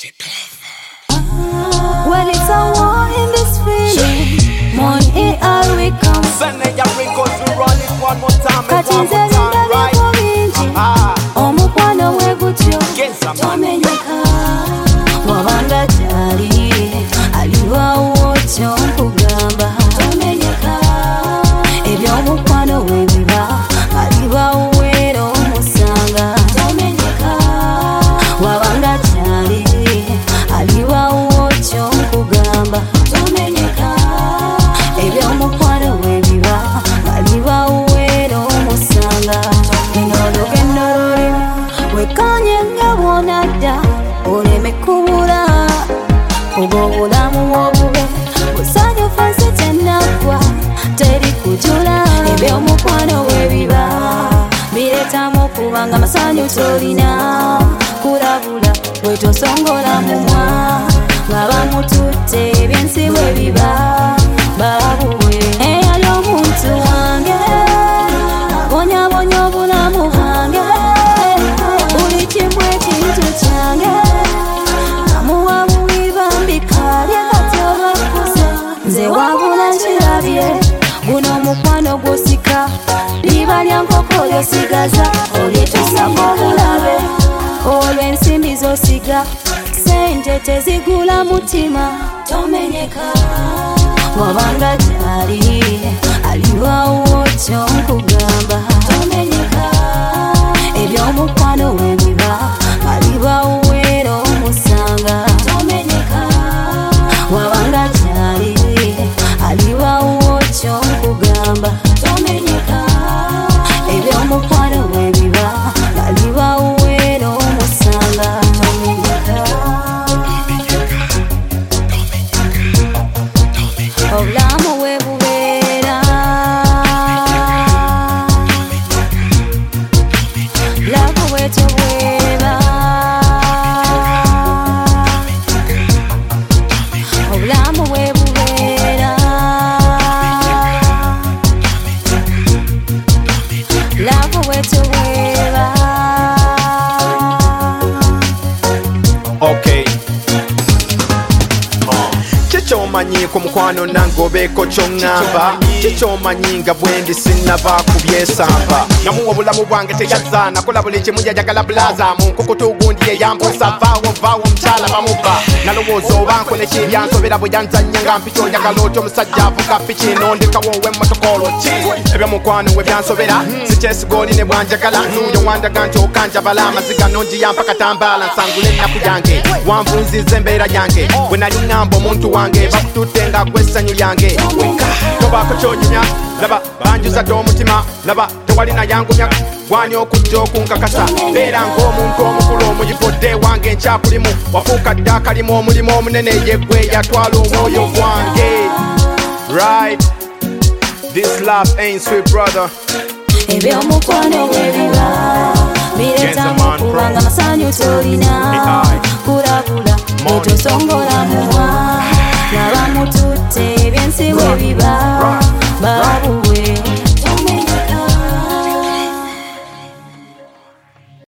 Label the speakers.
Speaker 1: When it's a war in this feeling, money all we come.
Speaker 2: Send it your records, we run it one more time.
Speaker 1: Right? Omukwano we gutyo tomenyeka wabanga jali aliwawo kyo nkugamba tomenyeka ebyomukwano we biba aliwawo era omusanga tomenyeka wabanga jali aliwawo kyo nkugamba tomenyeka ebyomukwano we biba aliwawo era omusanga wekanye nga bwonadda oleme kubula obwo obulamu obube busanyufu nsi kyennaggwa teri kujula ebyomukwano we biba bireetamu okubanga masanyu tolina kulabula bwetosongola mumwa baba mututte ebyensi bwe biba babuwe eyali omuntu wange abonyabonya obulamu bwange buli kimu ekintu kyange amuwa bubi bambikalye kati obakuze nze wabula nkirabye guno omukwano gwosika liba lya nkoko lyosigaza olyetusako obulabe olw'ensimbi zosiga sente tezigula mutima tomenyeka wabanga jali aliwawo kyo nkugamba tomenyeka ebyomukwano we biba aliwawo era omusanga tomenyeka wabanga jali aliwawo kyo nkugamba tomenyeka ebyomukwano we biba aliwawo era omusanga tomenyeka obulamu we bubeera lavu bwetyo bweba obulamu bwe bubeera lavu bwetyo bweba.
Speaker 2: Okay. Kikyomanyi ku mukwano nange obeeko ky'oŋŋamba kikyomanyi nga bwendi sinnava ku byesamba namuwa obulamu bwange teyazza nakola buli kimu yayagala bulaza mu nkukutu gundi yeyambusa vaawo omukyala bamubba nalowooza oba nkole kiryansobera bwe yanzanya nga mpiki oyagala otyo omusajja avuga piki nondekawo ow'emmotoka oloki ebyomukwano we byansobera sikyesiga oli ne bwanjagala nzuuyo wandaga nti okanjabala amaziga nonjiyampa katambaala nsangula ennaku yange wanvunziza embeera yange bwe nali ŋŋamba omuntu wange bakututte nga gw'essanyu lyange weka tobaako kyonyumya laba banjuzadde omutima laba tewali nayangumya gwani okujja okunkakasa beera ng'omuntu omukulu omuyipodde wange nkyakulimu wafuuka dda akalimu omulimu omunene yeggwe yatwala omwoyo gwange. Right, this love ain't sweet brother.
Speaker 1: Ebyomukwano bwe biba bireetamu okubanga masanyu tolina kulabula bwetosongola mu